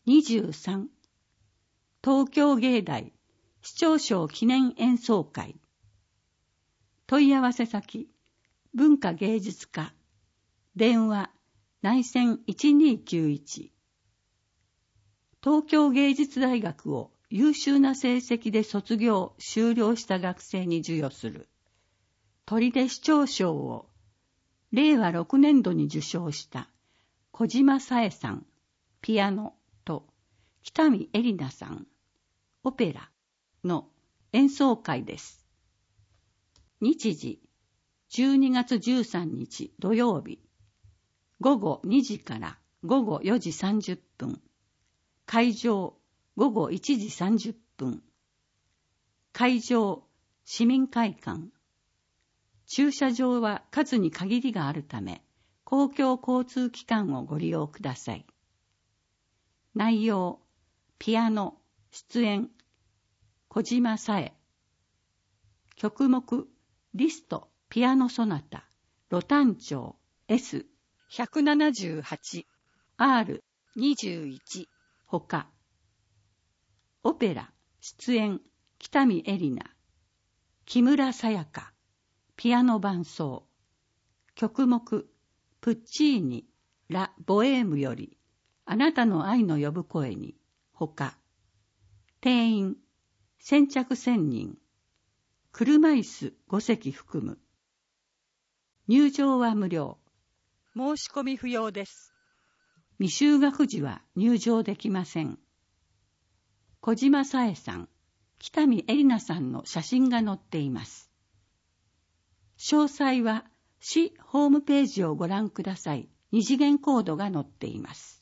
23東京芸大市長賞記念演奏会。問い合わせ先文化芸術課電話内線1291。東京芸術大学を優秀な成績で卒業・修了した学生に授与する砦市長賞を令和6年度に受賞した小島紗恵さんピアノと北見絵里奈さんオペラの演奏会です。日時12月13日土曜日午後2時から午後4時30分。会場午後1時30分。会場市民会館。駐車場は数に限りがあるため、公共交通機関をご利用ください。内容、ピアノ、出演、小島紗恵。曲目、リスト、ピアノソナタ、ロ単調、S178、R21、ほか。オペラ、出演、北見絵里奈。木村沙也加。ピアノ伴奏。曲目、プッチーニ、ラ・ボエームより、あなたの愛の呼ぶ声に、ほか。定員、先着1000人。車椅子5席含む。入場は無料。申し込み不要です。未就学時は入場できません。小島紗恵さん、北見絵里奈さんの写真が載っています。詳細は市ホームページをご覧ください。二次元コードが載っています。